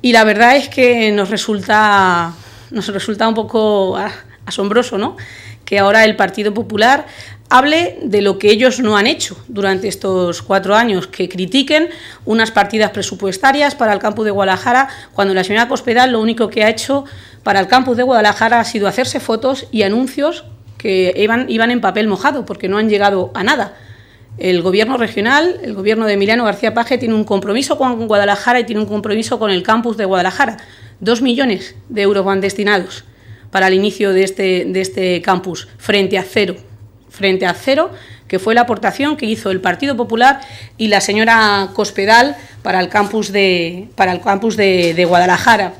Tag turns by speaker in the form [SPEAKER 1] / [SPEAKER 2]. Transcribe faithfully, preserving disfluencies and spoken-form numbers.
[SPEAKER 1] Y la verdad es que nos resulta, nos resulta un poco asombroso, ¿no?, que ahora el Partido Popular hable de lo que ellos no han hecho durante estos cuatro años, que critiquen unas partidas presupuestarias para el campus de Guadalajara, cuando la señora Cospedal lo único que ha hecho para el campus de Guadalajara ha sido hacerse fotos y anuncios que iban, iban en papel mojado, porque no han llegado a nada. El gobierno regional, el gobierno de Emiliano García Paje, tiene un compromiso con Guadalajara y tiene un compromiso con el campus de Guadalajara. Dos millones de euros van destinados para el inicio de este, de este campus, frente a cero, frente a cero, que fue la aportación que hizo el Partido Popular y la señora Cospedal para el campus de, para el campus de, de Guadalajara.